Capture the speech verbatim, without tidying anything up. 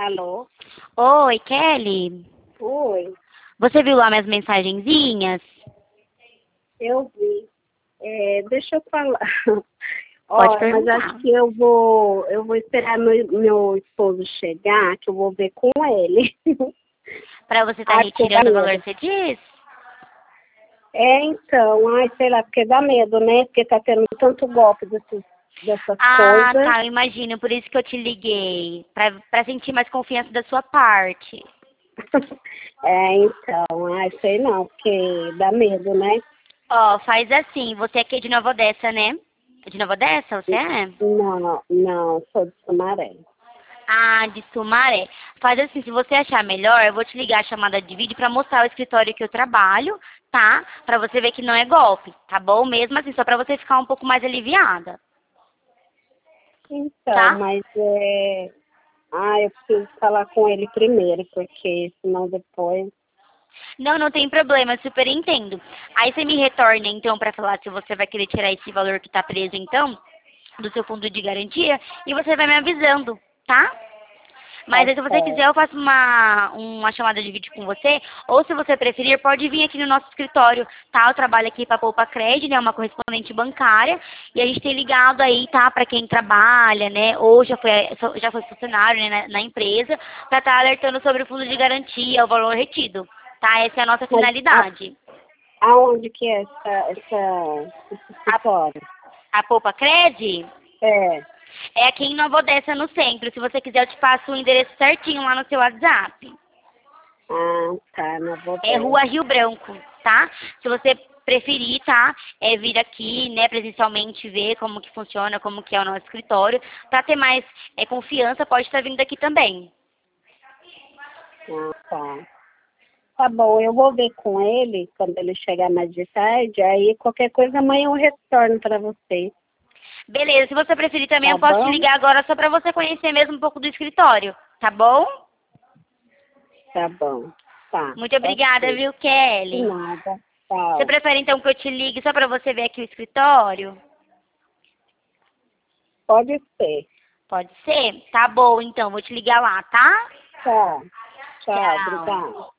Alô? Oi, Kelly. Oi, Você viu lá minhas mensagenzinhas? eu vi. É, deixa eu falar. Pode Ó, mas acho perguntar. que eu vou, eu vou esperar meu, meu esposo chegar, que eu vou ver com ele. Pra você estar Ai, porque dá retirando o valor, medo. você diz? É, então, ai, sei lá, porque dá medo, né? Porque tá tendo tanto golpe desses, dessas Ah, coisas. tá, eu imagino. Por isso que eu te liguei. Pra, pra sentir mais confiança da sua parte. É, então, ai, sei não, porque dá medo, né? Ó, faz assim. Você aqui é de Nova Odessa, né? É de Nova Odessa, você é? Não, não, sou de Sumaré. Ah, de Sumaré. Faz assim, se você achar melhor, eu vou te ligar a chamada de vídeo pra mostrar o escritório que eu trabalho, tá? Pra você ver que não é golpe, tá bom? Mesmo assim, só pra você ficar um pouco mais aliviada, Então, tá? mas é. Ah, eu preciso falar com ele primeiro, porque senão depois. Não, não tem problema, eu super entendo. Aí você me retorna então pra falar se você vai querer tirar esse valor que tá preso então do seu fundo de garantia e você vai me avisando, tá? Tá Mas aí se você quiser certo. eu faço uma, uma chamada de vídeo com você, ou se você preferir, pode vir aqui no nosso escritório, tá? Eu trabalho aqui para Poupa Cred, né? Uma correspondente bancária, e a gente tem ligado aí, tá? Para quem trabalha, né? Ou já foi, já foi funcionário, né? na, na empresa, para estar alertando sobre o fundo de garantia, o valor retido, tá? Essa é a nossa Mas a, finalidade. aonde que é essa, essa, esse A, escritório? a Poupa Cred É. é aqui em Nova Odessa, no centro. Se você quiser, eu te passo o endereço certinho lá no seu WhatsApp. Ah, tá, na É Rua Bodega. Rio Branco, tá? Se você preferir, tá? É vir aqui, né, presencialmente ver como que funciona, como que é o nosso escritório. Pra ter mais é, confiança, pode estar vindo aqui também. Ah, tá. Tá bom, eu vou ver com ele quando ele chegar mais de tarde. Aí qualquer coisa amanhã eu retorno para você. Beleza, se você preferir também, Tá eu posso te bom? ligar agora só pra você conhecer mesmo um pouco do escritório, tá bom? Tá bom. Tá, Muito obrigada, ok. viu, De Kelly? nada. Você Tchau. prefere então que eu te ligue só pra você ver aqui o escritório? Pode ser. Pode ser? Tá bom, então, vou te ligar lá, tá? Tchau. Tchau, Tchau. obrigada.